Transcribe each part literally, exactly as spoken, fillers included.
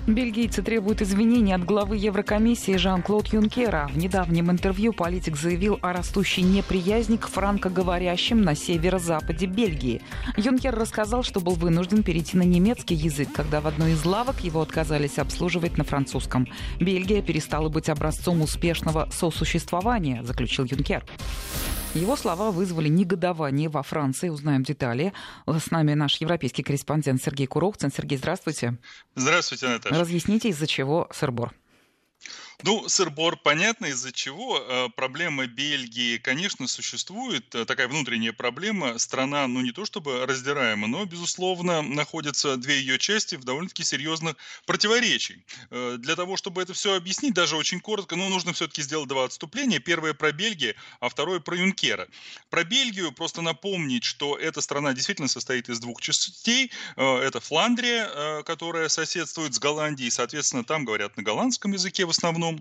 Бельгийцы требуют извинений от главы Еврокомиссии Жан-Клод Юнкера. В недавнем интервью политик заявил о растущей неприязни к франкоговорящим на северо-западе Бельгии. Юнкер рассказал, что был вынужден перейти на немецкий язык, когда в одной из лавок его отказались обслуживать на французском. Бельгия перестала быть образцом успешного сосуществования, заключил Юнкер. Его слова вызвали негодование во Франции. Узнаем детали. С нами наш европейский корреспондент Сергей Куровцин. Сергей, здравствуйте. Здравствуйте, Наташа. Разъясните, из-за чего сыр-бор. Ну, сыр-бор понятно, из-за чего. Проблема Бельгии, конечно, существует. Такая внутренняя проблема. Страна, ну, не то чтобы раздираема, но, безусловно, находятся две ее части в довольно-таки серьезных противоречиях. Для того, чтобы это все объяснить, даже очень коротко, ну, нужно все-таки сделать два отступления. Первое про Бельгию, а второе про Юнкера. Про Бельгию просто напомнить, что эта страна действительно состоит из двух частей. Это Фландрия, которая соседствует с Голландией, соответственно, там говорят на голландском языке в основном.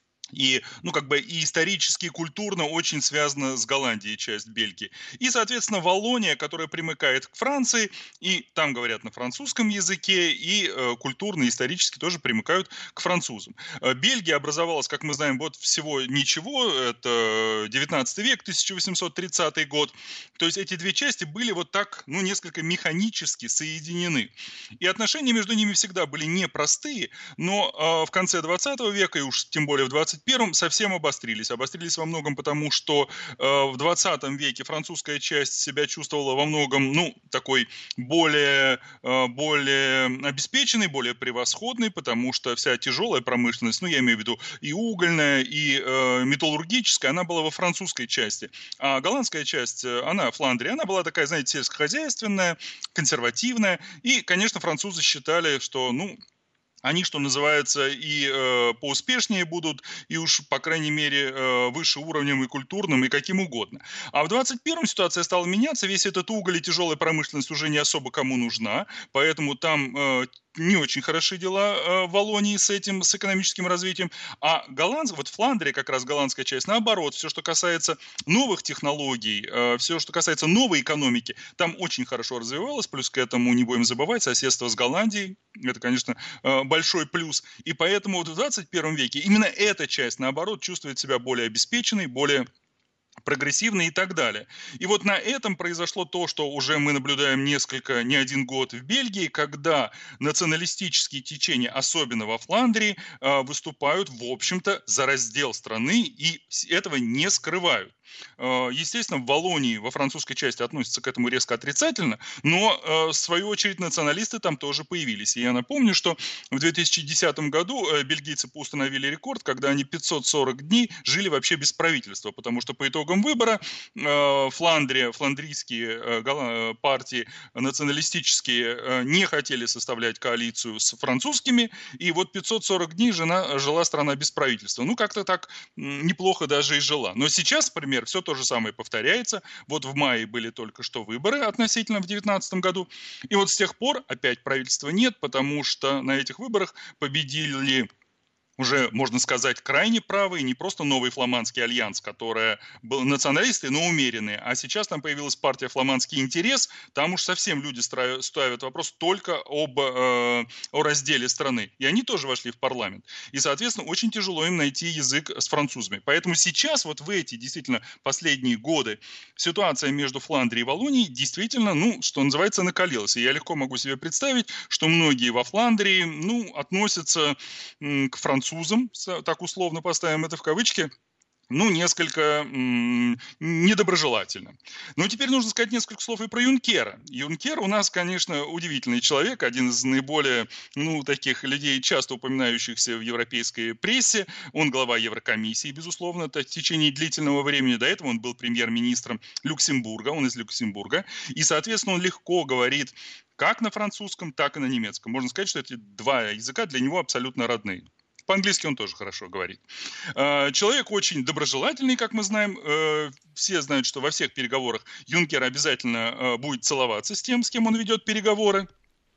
И, ну, как бы и исторически, и культурно очень связана с Голландией часть Бельгии. И, соответственно, Валлония, которая примыкает к Франции, и там говорят на французском языке, и э, культурно, и исторически тоже примыкают к французам. Э, Бельгия образовалась, как мы знаем, вот всего ничего, это девятнадцатый век, тысяча восемьсот тридцатый год. То есть эти две части были вот так, ну, несколько механически соединены. И отношения между ними всегда были непростые, но э, в конце двадцатого века, и уж тем более в двадцать первом совсем обострились. Обострились во многом потому, что э, в двадцатом веке французская часть себя чувствовала во многом, ну, такой более, э, более обеспеченной, более превосходной, потому что вся тяжелая промышленность, ну, я имею в виду и угольная, и э, металлургическая, она была во французской части. А голландская часть, она, Фландрия, она была такая, знаете, сельскохозяйственная, консервативная. И, конечно, французы считали, что, ну, они, что называется, и э, поуспешнее будут, и уж, по крайней мере, э, выше уровнем и культурным, и каким угодно. А в двадцать первом ситуация стала меняться, весь этот уголь и тяжелая промышленность уже не особо кому нужна, поэтому там э, не очень хороши дела э, в Валлонии с этим, с экономическим развитием. А голландцы, вот Фландрия, как раз голландская часть, наоборот, все, что касается новых технологий, э, все, что касается новой экономики, там очень хорошо развивалось, плюс к этому не будем забывать соседство с Голландией, это, конечно, э, большой плюс. И поэтому вот в двадцать первом веке именно эта часть, наоборот, чувствует себя более обеспеченной, более прогрессивный и так далее. И вот на этом произошло то, что уже мы наблюдаем несколько, не один год в Бельгии, когда националистические течения, особенно во Фландрии, выступают, в общем-то, за раздел страны и этого не скрывают. Естественно, в Валлонии, во французской части относятся к этому резко отрицательно, но, в свою очередь, националисты там тоже появились. И я напомню, что в две тысячи десятом году бельгийцы установили рекорд, когда они пятьсот сорок дней жили вообще без правительства, потому что по итогам выбора Фландрия, фландрийские партии националистические не хотели составлять коалицию с французскими, и вот пятьсот сорок дней жена, жила страна без правительства. Ну, как-то так неплохо даже и жила. Но сейчас, например, все то же самое повторяется. Вот в мае были только что выборы относительно в две тысячи девятнадцатом году. И вот с тех пор опять правительства нет, потому что на этих выборах победили уже, можно сказать, крайне правый, не просто новый фламандский альянс, которая был националисты, но умеренные, а сейчас там появилась партия «Фламандский интерес», там уж совсем люди ставят вопрос только об э, о разделе страны, и они тоже вошли в парламент. И, соответственно, очень тяжело им найти язык с французами. Поэтому сейчас, вот в эти действительно последние годы, ситуация между Фландрией и Валлонией действительно, ну, что называется, накалилась. И я легко могу себе представить, что многие во Фландрии, ну, относятся м, к французам, французам, так условно поставим это в кавычки, ну, несколько м- недоброжелательно. Но теперь нужно сказать несколько слов и про Юнкера. Юнкер у нас, конечно, удивительный человек, один из наиболее, ну, таких людей, часто упоминающихся в европейской прессе. Он глава Еврокомиссии, безусловно, в течение длительного времени. До этого он был премьер-министром Люксембурга, он из Люксембурга. И, соответственно, он легко говорит как на французском, так и на немецком. Можно сказать, что эти два языка для него абсолютно родные. По-английски он тоже хорошо говорит. Человек очень доброжелательный, как мы знаем. Все знают, что во всех переговорах Юнкер обязательно будет целоваться с тем, с кем он ведет переговоры,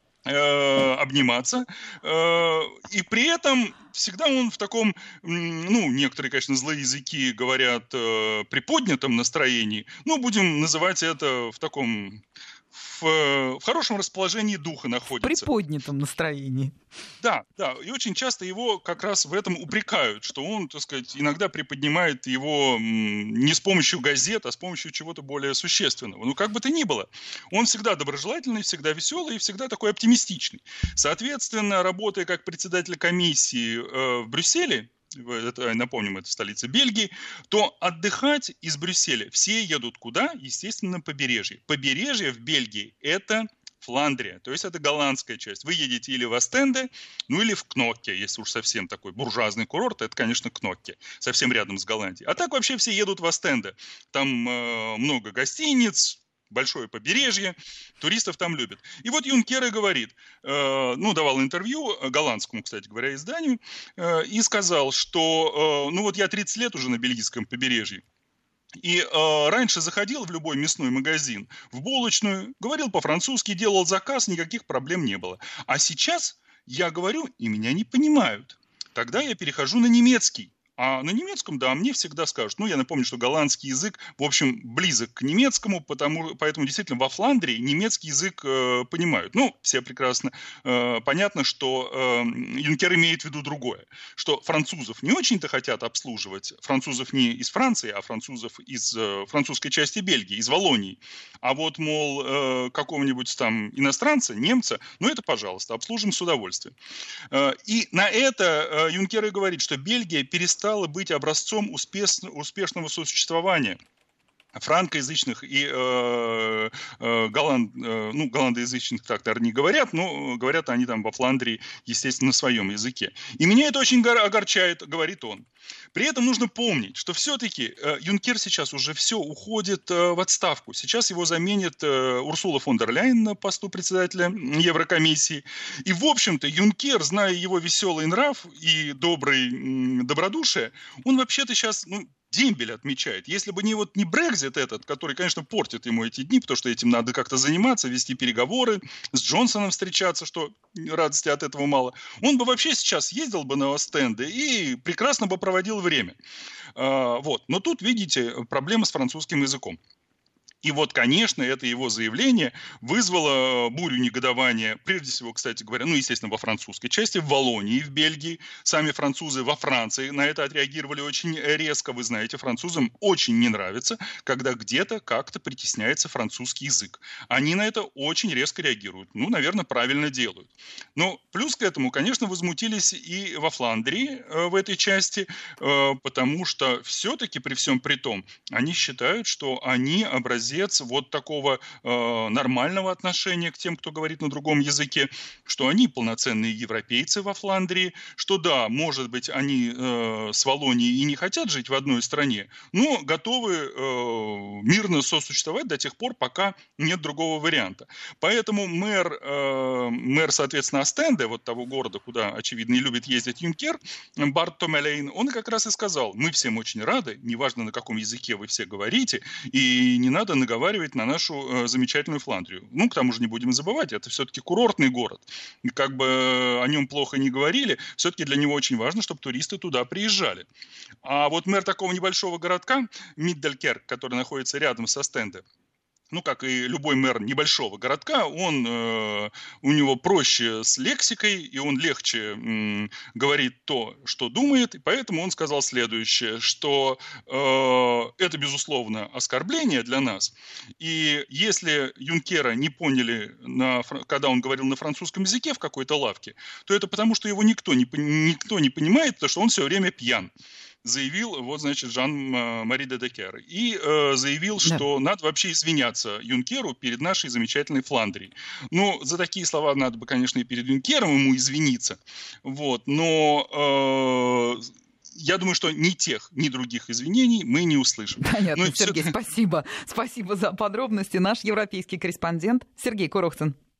обниматься. И при этом всегда он в таком, ну, некоторые, конечно, злые языки говорят приподнятом настроении. Ну, будем называть это в таком... в, в хорошем расположении духа находится. В приподнятом настроении. Да, да, и очень часто его как раз в этом упрекают, что он, так сказать, иногда приподнимает его не с помощью газет, а с помощью чего-то более существенного. Ну, как бы то ни было, он всегда доброжелательный, всегда веселый и всегда такой оптимистичный. Соответственно, работая как председатель комиссии э, в Брюсселе, это, напомним, это столица Бельгии, то отдыхать из Брюсселя все едут куда? Естественно, на побережье. Побережье в Бельгии – это Фландрия, то есть это голландская часть. Вы едете или в Остенде, ну или в Кнокке, если уж совсем такой буржуазный курорт, это, конечно, Кнокке, совсем рядом с Голландией. А так вообще все едут в Остенде. Там э, много гостиниц, большое побережье, туристов там любят. И вот Юнкер и говорит, э, ну, давал интервью, голландскому, кстати говоря, изданию, э, и сказал, что, э, ну, вот я тридцать лет уже на бельгийском побережье, и э, раньше заходил в любой мясной магазин, в булочную, говорил по-французски, делал заказ, никаких проблем не было. А сейчас я говорю, и меня не понимают. Тогда я перехожу на немецкий. А на немецком, да, мне всегда скажут. Ну, я напомню, что голландский язык, в общем, близок к немецкому, потому, поэтому действительно во Фландрии немецкий язык э, понимают. Ну, все прекрасно. Э, понятно, что э, Юнкер имеет в виду другое. Что французов не очень-то хотят обслуживать. Французов не из Франции, а французов из э, французской части Бельгии, из Валлонии. А вот, мол, э, какого-нибудь там иностранца, немца, ну, это, пожалуйста, обслужим с удовольствием. Э, и на это э, Юнкер и говорит, что Бельгия перестала стало быть образцом успеш... успешного сосуществования франкоязычных и э, э, голланд, э, ну, голландоязычных так, наверное, не говорят, но говорят они там во Фландрии, естественно, на своем языке. И меня это очень огорчает, говорит он. При этом нужно помнить, что все-таки э, Юнкер сейчас уже все уходит э, в отставку. Сейчас его заменит э, Урсула фон дер Ляйен на посту председателя Еврокомиссии. И, в общем-то, Юнкер, зная его веселый нрав и добрый м, добродушие, он вообще-то сейчас, ну, дембель отмечает. Если бы не вот не Брексит этот, который, конечно, портит ему эти дни, потому что этим надо как-то заниматься, вести переговоры, с Джонсоном встречаться, что радости от этого мало, он бы вообще сейчас ездил бы на Остенде и прекрасно бы проводил время. А, вот. Но тут, видите, проблема с французским языком. И вот, конечно, это его заявление вызвало бурю негодования, прежде всего, кстати говоря, ну, естественно, во французской части, в Валлонии, в Бельгии. Сами французы во Франции на это отреагировали очень резко. Вы знаете, французам очень не нравится, когда где-то как-то притесняется французский язык. Они на это очень резко реагируют. Ну, наверное, правильно делают. Но плюс к этому, конечно, возмутились и во Фландрии э, в этой части, э, потому что все-таки при всем при том, они считают, что они образец вот такого э, нормального отношения к тем, кто говорит на другом языке, что они полноценные европейцы во Фландрии, что да, может быть, они э, с Валлонией и не хотят жить в одной стране, но готовы э, мирно сосуществовать до тех пор, пока нет другого варианта. Поэтому мэр, э, мэр соответственно, Остенде, вот того города, куда, очевидно, и любит ездить Юнкер, Барт Томелейн, он как раз и сказал, мы всем очень рады, неважно, на каком языке вы все говорите, и не надо наговаривать на нашу э, замечательную Фландрию. Ну, к тому же не будем забывать, это все-таки курортный город. И как бы э, о нем плохо не говорили, все-таки для него очень важно, чтобы туристы туда приезжали. А вот мэр такого небольшого городка, Мидделькерк, который находится рядом с Остенде, ну, как и любой мэр небольшого городка, он, э, у него проще с лексикой, и он легче э, говорит то, что думает, и поэтому он сказал следующее, что э, это, безусловно, оскорбление для нас, и если Юнкера не поняли, на, когда он говорил на французском языке в какой-то лавке, то это потому, что его никто не, никто не понимает, потому что он все время пьян. Заявил, вот, значит, Жан-Мари де Декер. И э, заявил, что да. надо вообще извиняться Юнкеру перед нашей замечательной Фландрией. Ну, за такие слова надо бы, конечно, и перед Юнкером ему извиниться. Вот, но... Э, я думаю, что ни тех, ни других извинений мы не услышим. Понятно, ну, Сергей, все... спасибо. Спасибо за подробности. Наш европейский корреспондент Сергей Курохтин.